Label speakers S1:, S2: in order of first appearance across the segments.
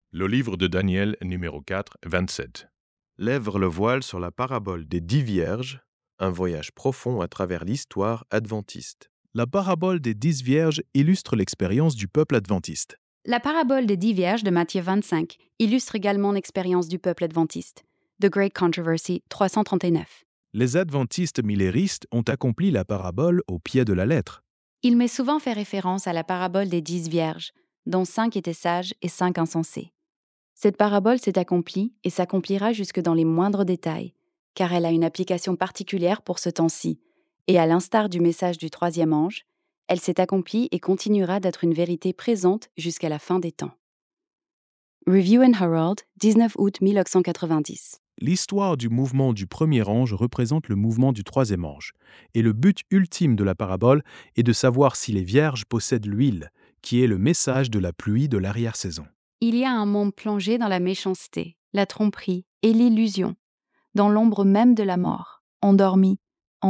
S1: Le livre de Daniel, numéro 4, 27.
S2: Lève le voile sur la parabole des 10 vierges, un voyage profond à travers l'histoire adventiste.
S3: La parabole des 10 vierges illustre l'expérience du peuple adventiste.
S4: La parabole des 10 vierges de Matthieu 25 illustre également l'expérience du peuple adventiste. The Great Controversy 339.
S3: Les adventistes milléristes ont accompli la parabole au pied de la lettre.
S4: Il m'est souvent fait référence à la parabole des 10 vierges, dont 5 étaient sages et 5 insensés. Cette parabole s'est accomplie et s'accomplira jusque dans les moindres détails, car elle a une application particulière pour ce temps-ci, et à l'instar du message du troisième ange, elle s'est accomplie et continuera d'être une vérité présente jusqu'à la fin des temps. Review and Herald, 19 août 1890.
S3: L'histoire du mouvement du premier ange représente le mouvement du troisième ange, et le but ultime de la parabole est de savoir si les vierges possèdent l'huile, qui est le message de la pluie de l'arrière-saison.
S4: Il y a un monde plongé dans la méchanceté, la tromperie et l'illusion, dans l'ombre même de la mort, endormi.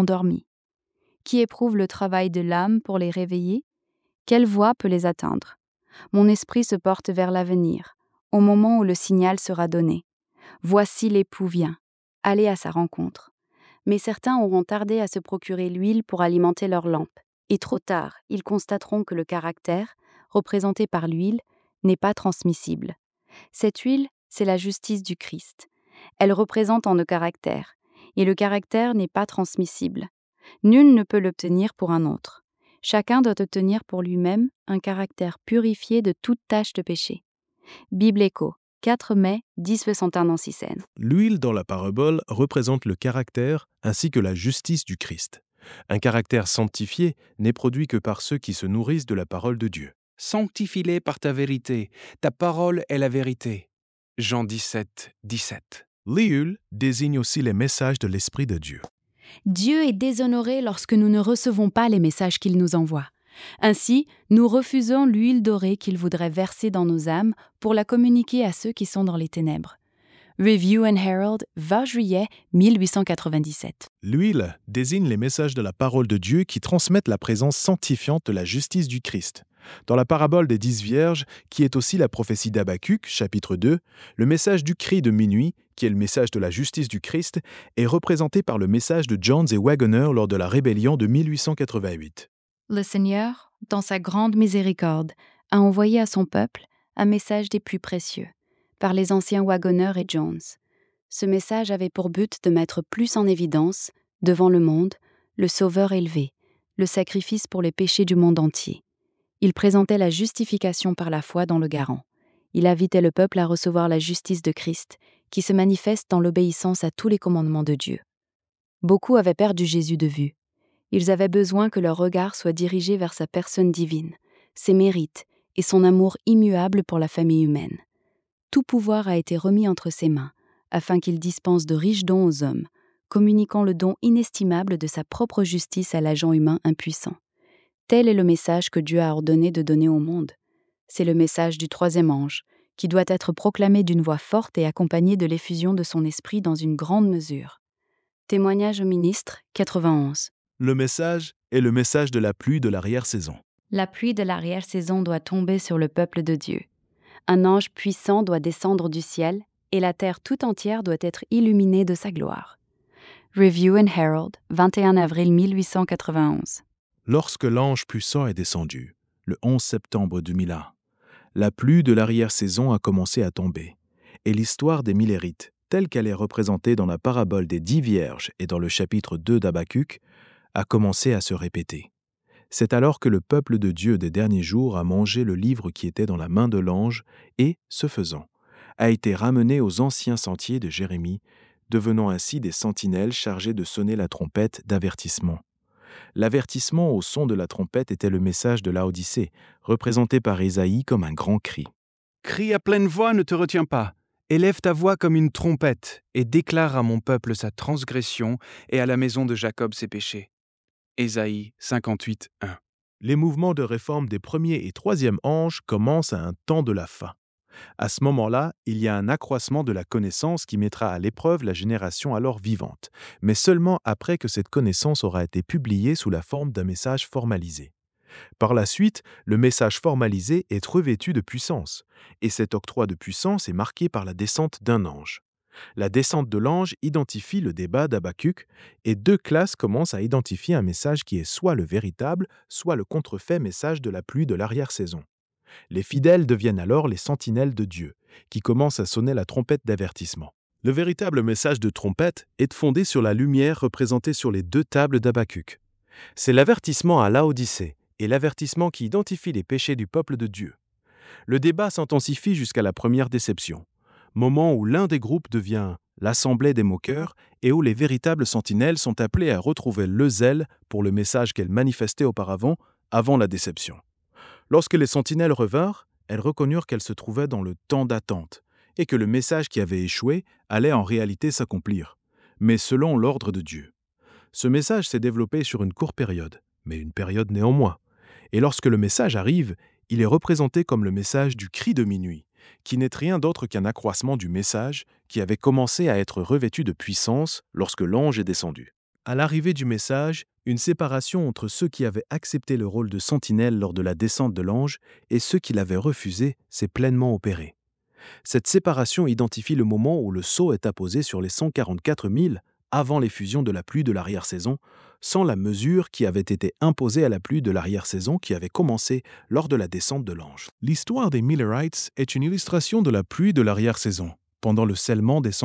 S4: Qui éprouve le travail de l'âme pour les réveiller? Quelle voie peut les atteindre? Mon esprit se porte vers l'avenir, au moment où le signal sera donné. Voici l'époux vient. Allez à sa rencontre. Mais certains auront tardé à se procurer l'huile pour alimenter leur lampe. Et trop tard, ils constateront que le caractère, représenté par l'huile, n'est pas transmissible. Cette huile, c'est la justice du Christ. Elle représente en le caractère, et le caractère n'est pas transmissible. Nul ne peut l'obtenir pour un autre. Chacun doit obtenir pour lui-même un caractère purifié de toute tache de péché. Bible Écho, 4 mai 1061 Nancy Seine.
S3: L'huile dans la parabole représente le caractère ainsi que la justice du Christ. Un caractère sanctifié n'est produit que par ceux qui se nourrissent de la parole de Dieu.
S5: Sanctifie-les par ta vérité. Ta parole est la vérité. Jean 17, 17.
S3: L'huile désigne aussi les messages de l'Esprit de Dieu.
S4: Dieu est déshonoré lorsque nous ne recevons pas les messages qu'il nous envoie. Ainsi, nous refusons l'huile dorée qu'il voudrait verser dans nos âmes pour la communiquer à ceux qui sont dans les ténèbres. Review and Herald, 20 juillet 1897.
S3: L'huile désigne les messages de la parole de Dieu qui transmettent la présence sanctifiante de la justice du Christ. Dans la parabole des 10 vierges, qui est aussi la prophétie d'Habacuc, chapitre 2, le message du cri de minuit, qui est le message de la justice du Christ, est représenté par le message de Jones et Wagoner lors de la rébellion de 1888.
S4: Le Seigneur, dans sa grande miséricorde, a envoyé à son peuple un message des plus précieux, par les anciens Wagoner et Jones. Ce message avait pour but de mettre plus en évidence, devant le monde, le Sauveur élevé, le sacrifice pour les péchés du monde entier. Il présentait la justification par la foi dans le garant. Il invitait le peuple à recevoir la justice de Christ, qui se manifeste dans l'obéissance à tous les commandements de Dieu. Beaucoup avaient perdu Jésus de vue. Ils avaient besoin que leur regard soit dirigé vers sa personne divine, ses mérites et son amour immuable pour la famille humaine. Tout pouvoir a été remis entre ses mains, afin qu'il dispense de riches dons aux hommes, communiquant le don inestimable de sa propre justice à l'agent humain impuissant. Tel est le message que Dieu a ordonné de donner au monde. C'est le message du troisième ange, qui doit être proclamé d'une voix forte et accompagné de l'effusion de son esprit dans une grande mesure. Témoignage au ministre, 91.
S3: Le message est le message de la pluie de l'arrière-saison.
S4: La pluie de l'arrière-saison doit tomber sur le peuple de Dieu. Un ange puissant doit descendre du ciel, et la terre tout entière doit être illuminée de sa gloire. Review and Herald, 21 avril 1891.
S3: Lorsque l'ange puissant est descendu, le 11 septembre 2001, la pluie de l'arrière-saison a commencé à tomber, et l'histoire des Millérites, telle qu'elle est représentée dans la parabole des 10 vierges et dans le chapitre 2 d'Habacuc, a commencé à se répéter. C'est alors que le peuple de Dieu des derniers jours a mangé le livre qui était dans la main de l'ange et, ce faisant, a été ramené aux anciens sentiers de Jérémie, devenant ainsi des sentinelles chargées de sonner la trompette d'avertissement. L'avertissement au son de la trompette était le message de Laodicée, représenté par Ésaïe comme un grand cri.
S5: Crie à pleine voix, ne te retiens pas. Élève ta voix comme une trompette et déclare à mon peuple sa transgression et à la maison de Jacob ses péchés. Ésaïe 58, 1.
S3: Les mouvements de réforme des premiers et troisième anges commencent à un temps de la fin. À ce moment-là, il y a un accroissement de la connaissance qui mettra à l'épreuve la génération alors vivante, mais seulement après que cette connaissance aura été publiée sous la forme d'un message formalisé. Par la suite, le message formalisé est revêtu de puissance, et cet octroi de puissance est marqué par la descente d'un ange. La descente de l'ange identifie le débat d'Habakkuk, et deux classes commencent à identifier un message qui est soit le véritable, soit le contrefait message de la pluie de l'arrière-saison. Les fidèles deviennent alors les sentinelles de Dieu, qui commencent à sonner la trompette d'avertissement. Le véritable message de trompette est fondé sur la lumière représentée sur les deux tables d'Habakkuk. C'est l'avertissement à Laodicée et l'avertissement qui identifie les péchés du peuple de Dieu. Le débat s'intensifie jusqu'à la première déception, moment où l'un des groupes devient l'assemblée des moqueurs et où les véritables sentinelles sont appelées à retrouver le zèle pour le message qu'elles manifestaient auparavant, avant la déception. Lorsque les sentinelles revinrent, elles reconnurent qu'elles se trouvaient dans le temps d'attente et que le message qui avait échoué allait en réalité s'accomplir, mais selon l'ordre de Dieu. Ce message s'est développé sur une courte période, mais une période néanmoins. Et lorsque le message arrive, il est représenté comme le message du cri de minuit, qui n'est rien d'autre qu'un accroissement du message qui avait commencé à être revêtu de puissance lorsque l'ange est descendu. À l'arrivée du message, une séparation entre ceux qui avaient accepté le rôle de sentinelle lors de la descente de l'ange et ceux qui l'avaient refusé s'est pleinement opérée. Cette séparation identifie le moment où le sceau est apposé sur les 144 000 avant l'effusion de la pluie de l'arrière-saison, sans la mesure qui avait été imposée à la pluie de l'arrière-saison qui avait commencé lors de la descente de l'ange. L'histoire des Millerites est une illustration de la pluie de l'arrière-saison, pendant le scellement des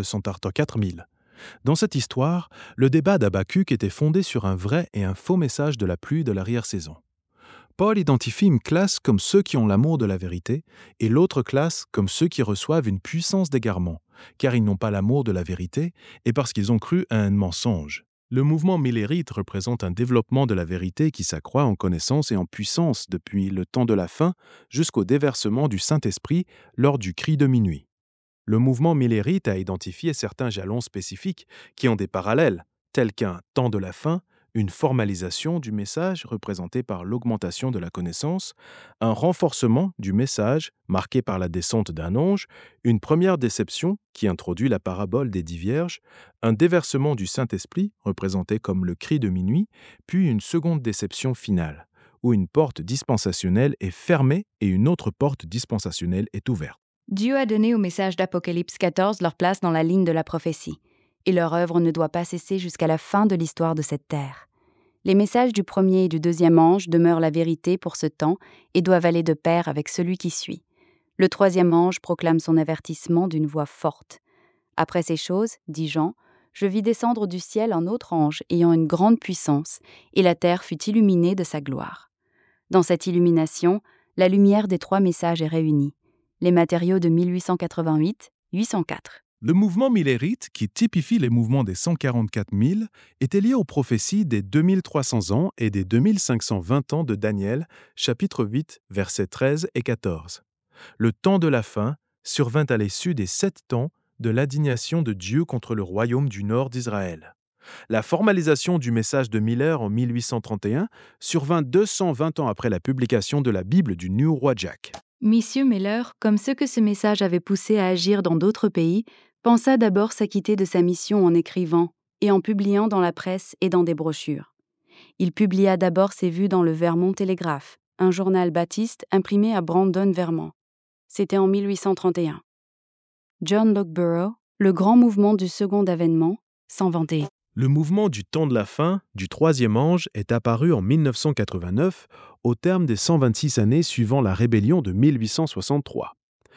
S3: 144 000. Dans cette histoire, le débat d'Habakkuk était fondé sur un vrai et un faux message de la pluie de l'arrière-saison. Paul identifie une classe comme ceux qui ont l'amour de la vérité et l'autre classe comme ceux qui reçoivent une puissance d'égarement, car ils n'ont pas l'amour de la vérité et parce qu'ils ont cru à un mensonge. Le mouvement millérite représente un développement de la vérité qui s'accroît en connaissance et en puissance depuis le temps de la fin jusqu'au déversement du Saint-Esprit lors du cri de minuit. Le mouvement millérite a identifié certains jalons spécifiques qui ont des parallèles, tels qu'un temps de la fin, une formalisation du message représentée par l'augmentation de la connaissance, un renforcement du message marqué par la descente d'un ange, une première déception qui introduit la parabole des 10 vierges, un déversement du Saint-Esprit représenté comme le cri de minuit, puis une seconde déception finale, où une porte dispensationnelle est fermée et une autre porte dispensationnelle est ouverte.
S4: Dieu a donné au message d'Apocalypse 14 leur place dans la ligne de la prophétie, et leur œuvre ne doit pas cesser jusqu'à la fin de l'histoire de cette terre. Les messages du premier et du deuxième ange demeurent la vérité pour ce temps et doivent aller de pair avec celui qui suit. Le troisième ange proclame son avertissement d'une voix forte. « Après ces choses, dit Jean, je vis descendre du ciel un autre ange ayant une grande puissance, et la terre fut illuminée de sa gloire. Dans cette illumination, la lumière des trois messages est réunie. Les matériaux de 1888, 804.
S3: Le mouvement millérite, qui typifie les mouvements des 144 000, était lié aux prophéties des 2300 ans et des 2520 ans de Daniel, chapitre 8, versets 13 et 14. Le temps de la fin survint à l'issue des 7 temps de l'indignation de Dieu contre le royaume du nord d'Israël. La formalisation du message de Miller en 1831 survint 220 ans après la publication de la Bible du New Roi Jack.
S4: Monsieur Miller, comme ceux que ce message avait poussé à agir dans d'autres pays, pensa d'abord s'acquitter de sa mission en écrivant et en publiant dans la presse et dans des brochures. Il publia d'abord ses vues dans le Vermont Telegraph, un journal baptiste imprimé à Brandon, Vermont. C'était en 1831. John Loughborough, le grand mouvement du second avènement, s'en vantait.
S3: Le mouvement du temps de la fin, du troisième ange, est apparu en 1989, au terme des 126 années suivant la rébellion de 1863.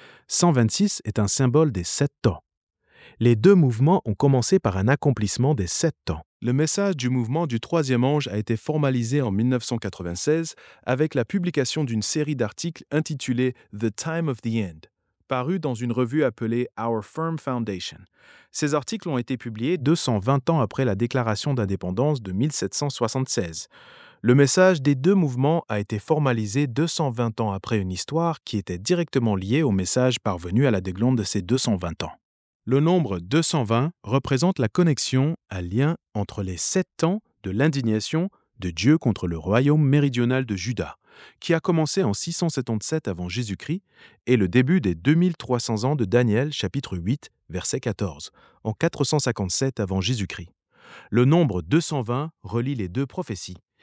S3: 126 est un symbole des 7 temps. Les deux mouvements ont commencé par un accomplissement des 7 temps. Le message du mouvement du troisième ange a été formalisé en 1996 avec la publication d'une série d'articles intitulée « The Time of the End », paru dans une revue appelée Our Firm Foundation. Ces articles ont été publiés 220 ans après la déclaration d'indépendance de 1776. Le message des deux mouvements a été formalisé 220 ans après une histoire qui était directement liée au message parvenu à la déglande de ces 220 ans. Le nombre 220 représente la connexion à lien entre les 7 temps de l'indignation de Dieu contre le royaume méridional de Juda, qui a commencé en 677 avant Jésus-Christ, et le début des 2300 ans de Daniel, chapitre 8, verset 14, en 457 avant Jésus-Christ. Le nombre 220 relie les deux prophéties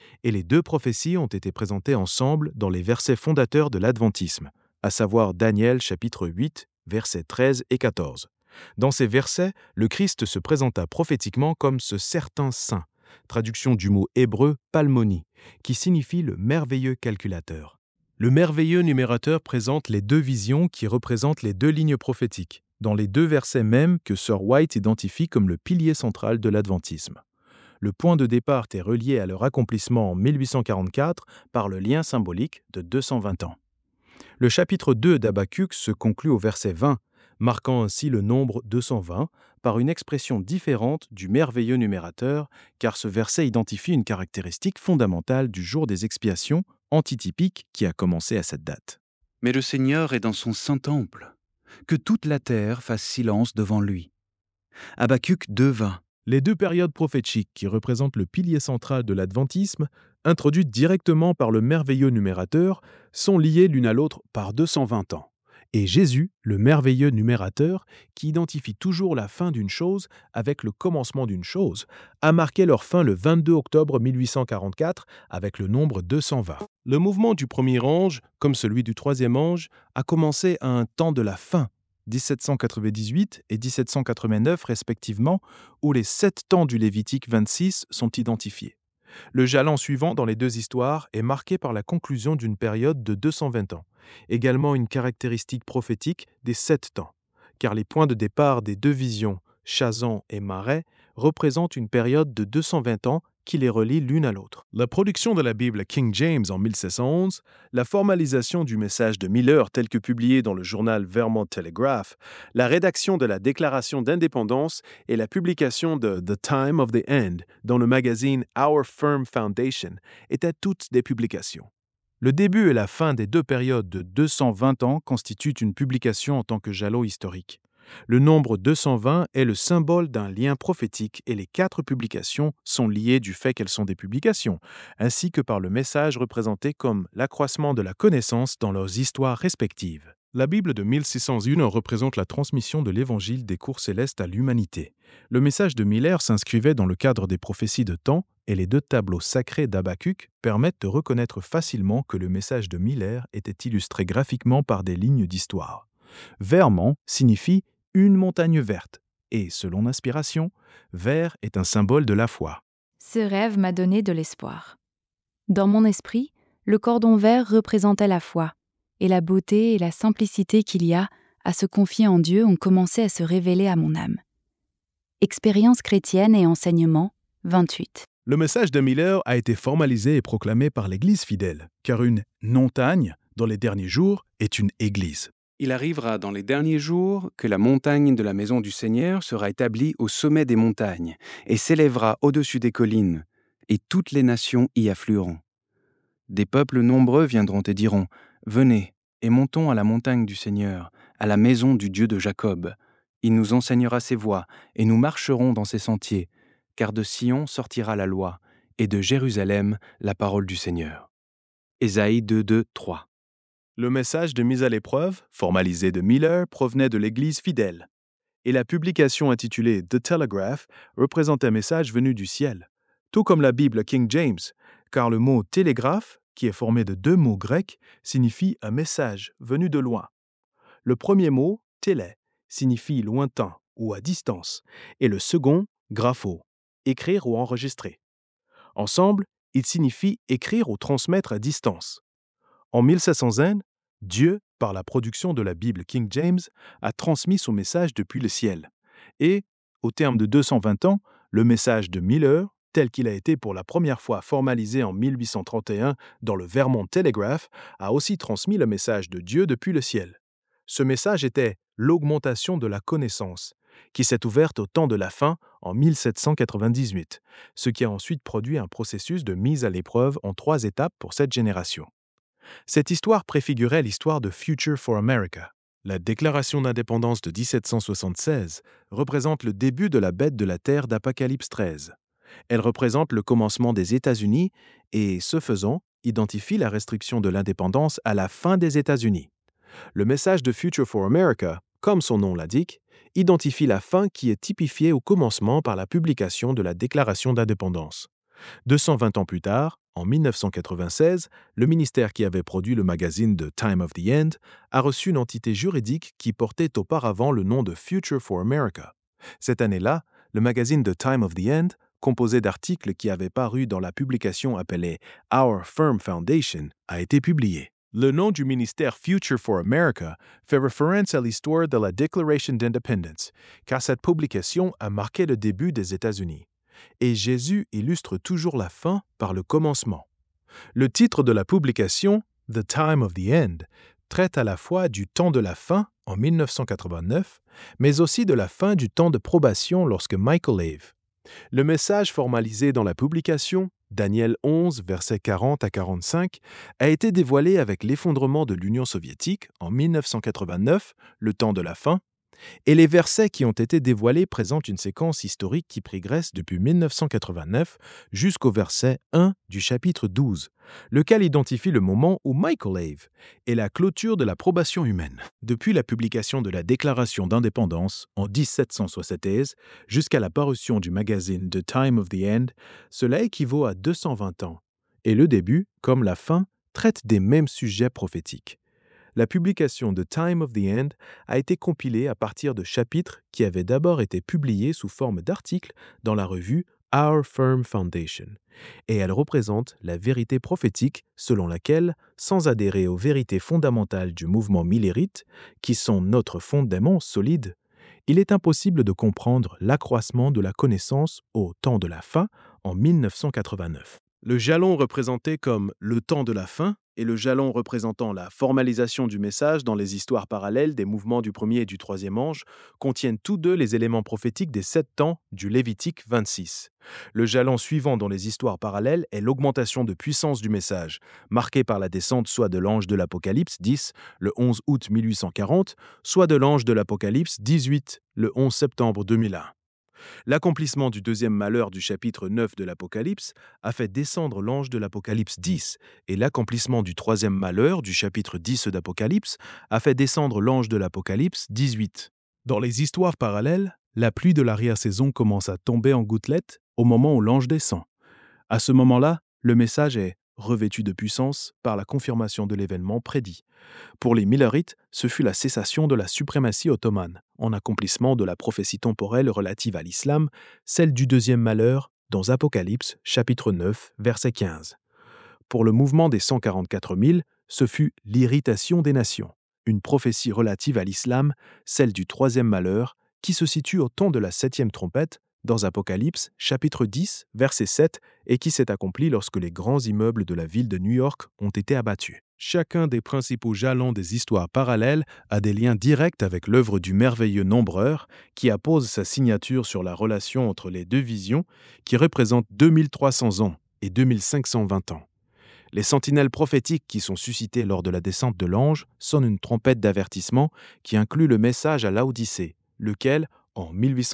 S3: et les deux prophéties ont été présentées ensemble dans les versets fondateurs de l'adventisme, à savoir Daniel chapitre 8, versets 13 et 14. Dans ces versets, le Christ se présenta prophétiquement comme ce certain saint, traduction du mot hébreu palmoni, qui signifie le merveilleux calculateur. Le merveilleux numérateur présente les deux visions qui représentent les deux lignes prophétiques, dans les deux versets mêmes que Sir White identifie comme le pilier central de l'adventisme. Le point de départ est relié à leur accomplissement en 1844 par le lien symbolique de 220 ans. Le chapitre 2 d'Habakkuk se conclut au verset 20, marquant ainsi le nombre 220 par une expression différente du merveilleux numérateur, car ce verset identifie une caractéristique fondamentale du jour des expiations, antitypique qui a commencé à cette date.
S5: Mais le Seigneur est dans son saint temple. Que toute la terre fasse silence devant lui. Habakkuk 2:20.
S3: Les deux périodes prophétiques qui représentent le pilier central de l'adventisme, introduites directement par le merveilleux numérateur, sont liées l'une à l'autre par 220 ans. Et Jésus, le merveilleux numérateur, qui identifie toujours la fin d'une chose avec le commencement d'une chose, a marqué leur fin le 22 octobre 1844 avec le nombre 220. Le mouvement du premier ange, comme celui du troisième ange, a commencé à un temps de la fin, 1798 et 1789 respectivement, où les 7 temps du Lévitique 26 sont identifiés. Le jalon suivant dans les deux histoires est marqué par la conclusion d'une période de 220 ans, également une caractéristique prophétique des 7 temps, car les points de départ des deux visions, Chazan et Marais, représentent une période de 220 ans qui les relie l'une à l'autre. La production de la Bible King James en 1711, la formalisation du message de Miller tel que publié dans le journal Vermont Telegraph, la rédaction de la Déclaration d'indépendance et la publication de The Time of the End dans le magazine Our Firm Foundation étaient toutes des publications. Le début et la fin des deux périodes de 220 ans constituent une publication en tant que jalon historique. Le nombre 220 est le symbole d'un lien prophétique et les 4 publications sont liées du fait qu'elles sont des publications, ainsi que par le message représenté comme l'accroissement de la connaissance dans leurs histoires respectives. La Bible de 1601 représente la transmission de l'évangile des cours célestes à l'humanité. Le message de Miller s'inscrivait dans le cadre des prophéties de temps et les deux tableaux sacrés d'Habakkuk permettent de reconnaître facilement que le message de Miller était illustré graphiquement par des lignes d'histoire. Vermont signifie une montagne verte, et selon l'inspiration, vert est un symbole de la foi.
S4: Ce rêve m'a donné de l'espoir. Dans mon esprit, le cordon vert représentait la foi, et la beauté et la simplicité qu'il y a à se confier en Dieu ont commencé à se révéler à mon âme. Expérience chrétienne et enseignement, 28.
S3: Le message de Miller a été formalisé et proclamé par l'Église fidèle, car une montagne, dans les derniers jours, est une Église.
S5: Il arrivera dans les derniers jours que la montagne de la maison du Seigneur sera établie au sommet des montagnes et s'élèvera au-dessus des collines, et toutes les nations y afflueront. Des peuples nombreux viendront et diront « Venez, et montons à la montagne du Seigneur, à la maison du Dieu de Jacob. Il nous enseignera ses voies, et nous marcherons dans ses sentiers, car de Sion sortira la loi, et de Jérusalem la parole du Seigneur. » Ésaïe 2:2-3.
S3: Le message de mise à l'épreuve, formalisé de Miller, provenait de l'Église fidèle. Et la publication intitulée The Telegraph représente un message venu du ciel, tout comme la Bible King James, car le mot télégraphe, qui est formé de 2 mots grecs, signifie un message venu de loin. Le premier mot, télé, signifie lointain ou à distance, et le second, grapho, écrire ou enregistrer. Ensemble, ils signifient écrire ou transmettre à distance. En 1701, Dieu, par la production de la Bible King James, a transmis son message depuis le ciel. Et, au terme de 220 ans, le message de Miller, tel qu'il a été pour la première fois formalisé en 1831 dans le Vermont Telegraph, a aussi transmis le message de Dieu depuis le ciel. Ce message était l'augmentation de la connaissance, qui s'est ouverte au temps de la fin en 1798, ce qui a ensuite produit un processus de mise à l'épreuve en 3 étapes pour cette génération. Cette histoire préfigurait l'histoire de Future for America. La Déclaration d'indépendance de 1776 représente le début de la bête de la terre d'Apocalypse 13. Elle représente le commencement des États-Unis et, ce faisant, identifie la restriction de l'indépendance à la fin des États-Unis. Le message de Future for America, comme son nom l'indique, identifie la fin qui est typifiée au commencement par la publication de la Déclaration d'indépendance. 220 ans plus tard, En 1996, le ministère qui avait produit le magazine The Time of the End a reçu une entité juridique qui portait auparavant le nom de Future for America. Cette année-là, le magazine The Time of the End, composé d'articles qui avaient paru dans la publication appelée Our Firm Foundation, a été publié. Le nom du ministère Future for America fait référence à l'histoire de la Declaration d'Independence, car cette publication a marqué le début des États-Unis. Et Jésus illustre toujours la fin par le commencement. Le titre de la publication, The Time of the End, traite à la fois du temps de la fin en 1989, mais aussi de la fin du temps de probation lorsque Michael Ave. Le message formalisé dans la publication, Daniel 11, versets 40 à 45, a été dévoilé avec l'effondrement de l'Union soviétique en 1989, le temps de la fin, et les versets qui ont été dévoilés présentent une séquence historique qui progresse depuis 1989 jusqu'au verset 1 du chapitre 12, lequel identifie le moment où Michael Ave est la clôture de la probation humaine. Depuis la publication de la Déclaration d'indépendance en 1776 jusqu'à la parution du magazine The Time of the End, cela équivaut à 220 ans, et le début, comme la fin, traite des mêmes sujets prophétiques. La publication de Time of the End a été compilée à partir de chapitres qui avaient d'abord été publiés sous forme d'articles dans la revue Our Firm Foundation, et elle représente la vérité prophétique selon laquelle, sans adhérer aux vérités fondamentales du mouvement millérite, qui sont notre fondement solide, il est impossible de comprendre l'accroissement de la connaissance au temps de la fin en 1989. Le jalon représenté comme le temps de la fin et le jalon représentant la formalisation du message dans les histoires parallèles des mouvements du premier et du troisième ange contiennent tous deux les éléments prophétiques des 7 temps du Lévitique 26. Le jalon suivant dans les histoires parallèles est l'augmentation de puissance du message, marquée par la descente soit de l'ange de l'Apocalypse 10, le 11 août 1840, soit de l'ange de l'Apocalypse 18, le 11 septembre 2001. L'accomplissement du deuxième malheur du chapitre 9 de l'Apocalypse a fait descendre l'ange de l'Apocalypse 10, et l'accomplissement du troisième malheur du chapitre 10 d'Apocalypse a fait descendre l'ange de l'Apocalypse 18. Dans les histoires parallèles, la pluie de l'arrière-saison commence à tomber en gouttelettes au moment où l'ange descend. À ce moment-là, le message est revêtu de puissance par la confirmation de l'événement prédit. Pour les Millerites, ce fut la cessation de la suprématie ottomane, en accomplissement de la prophétie temporelle relative à l'islam, celle du deuxième malheur, dans Apocalypse, chapitre 9, verset 15. Pour le mouvement des 144 000, ce fut l'irritation des nations, une prophétie relative à l'islam, celle du troisième malheur, qui se situe au temps de la 7e trompette, dans Apocalypse, chapitre 10, verset 7, et qui s'est accompli lorsque les grands immeubles de la ville de New York ont été abattus. Chacun des principaux jalons des histoires parallèles a des liens directs avec l'œuvre du merveilleux Nombreur, qui appose sa signature sur la relation entre les deux visions, qui représentent 2300 ans et 2520 ans. Les sentinelles prophétiques qui sont suscitées lors de la descente de l'ange sonnent une trompette d'avertissement qui inclut le message à Laodicée, lequel, en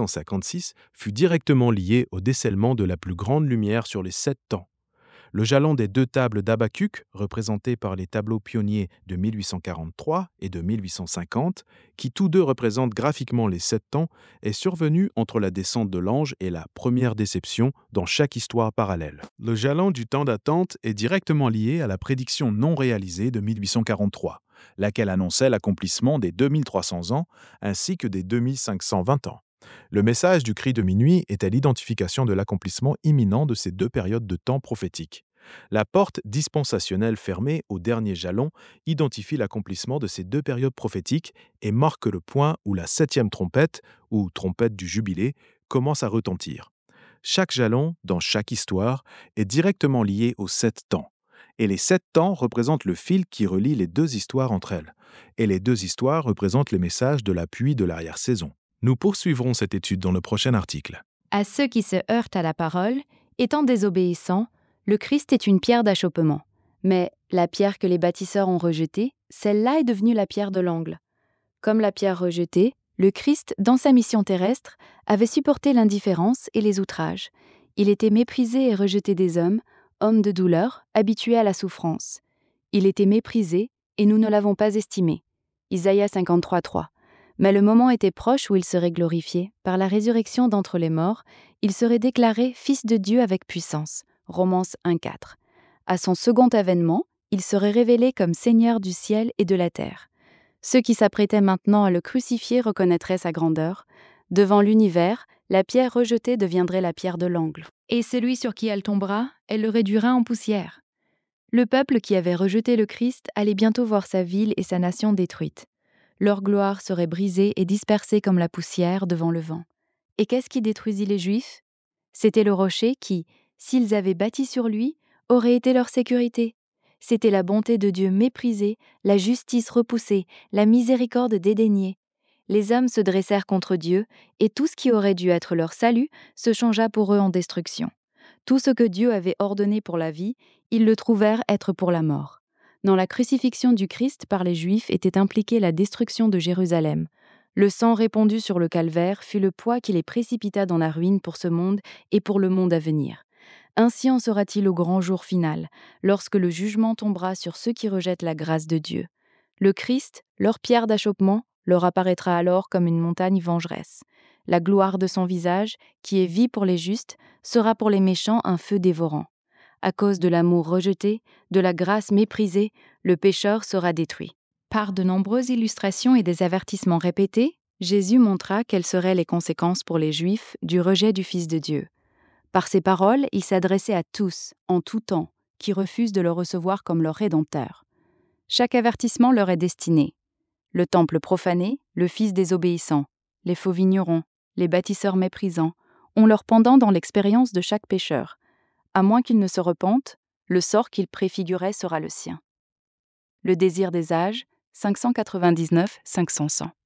S3: 1856, fut directement lié au décèlement de la plus grande lumière sur les 7 temps. Le jalon des 2 tables d'Habacuc, représentés par les tableaux pionniers de 1843 et de 1850, qui tous deux représentent graphiquement les 7 temps, est survenu entre la descente de l'ange et la première déception dans chaque histoire parallèle. Le jalon du temps d'attente est directement lié à la prédiction non réalisée de 1843, laquelle annonçait l'accomplissement des 2300 ans ainsi que des 2520 ans. Le message du cri de minuit était l'identification de l'accomplissement imminent de ces 2 périodes de temps prophétiques. La porte dispensationnelle fermée au dernier jalon identifie l'accomplissement de ces 2 périodes prophétiques et marque le point où la 7e trompette, ou trompette du jubilé, commence à retentir. Chaque jalon, dans chaque histoire, est directement lié aux 7 temps. Et les 7 temps représentent le fil qui relie les 2 histoires entre elles. Et les 2 histoires représentent les messages de la pluie de l'arrière-saison. Nous poursuivrons cette étude dans le prochain article.
S4: À ceux qui se heurtent à la parole, étant désobéissants, le Christ est une pierre d'achoppement. Mais la pierre que les bâtisseurs ont rejetée, celle-là est devenue la pierre de l'angle. Comme la pierre rejetée, le Christ, dans sa mission terrestre, avait supporté l'indifférence et les outrages. Il était méprisé et rejeté des hommes, hommes de douleur, habitués à la souffrance. Il était méprisé et nous ne l'avons pas estimé. Isaïe 53:3. Mais le moment était proche où il serait glorifié. Par la résurrection d'entre les morts, il serait déclaré Fils de Dieu avec puissance. Romains 1:4. À son second avènement, il serait révélé comme Seigneur du ciel et de la terre. Ceux qui s'apprêtaient maintenant à le crucifier reconnaîtraient sa grandeur. Devant l'univers, la pierre rejetée deviendrait la pierre de l'angle. Et celui sur qui elle tombera, elle le réduira en poussière. Le peuple qui avait rejeté le Christ allait bientôt voir sa ville et sa nation détruites. Leur gloire serait brisée et dispersée comme la poussière devant le vent. Et qu'est-ce qui détruisit les Juifs ? C'était le rocher qui, s'ils avaient bâti sur lui, aurait été leur sécurité. C'était la bonté de Dieu méprisée, la justice repoussée, la miséricorde dédaignée. Les hommes se dressèrent contre Dieu, et tout ce qui aurait dû être leur salut se changea pour eux en destruction. Tout ce que Dieu avait ordonné pour la vie, ils le trouvèrent être pour la mort. Dans la crucifixion du Christ par les Juifs était impliquée la destruction de Jérusalem. Le sang répandu sur le calvaire fut le poids qui les précipita dans la ruine pour ce monde et pour le monde à venir. Ainsi en sera-t-il au grand jour final, lorsque le jugement tombera sur ceux qui rejettent la grâce de Dieu. Le Christ, leur pierre d'achoppement, leur apparaîtra alors comme une montagne vengeresse. La gloire de son visage, qui est vie pour les justes, sera pour les méchants un feu dévorant. À cause de l'amour rejeté, de la grâce méprisée, le pécheur sera détruit. Par de nombreuses illustrations et des avertissements répétés, Jésus montra quelles seraient les conséquences pour les Juifs du rejet du Fils de Dieu. Par ces paroles, il s'adressait à tous, en tout temps, qui refusent de le recevoir comme leur Rédempteur. Chaque avertissement leur est destiné. Le temple profané, le fils désobéissant, les faux vignerons, les bâtisseurs méprisants, ont leur pendant dans l'expérience de chaque pécheur. À moins qu'ils ne se repentent, le sort qu'il préfigurait sera le sien. Le désir des âges, 599-500.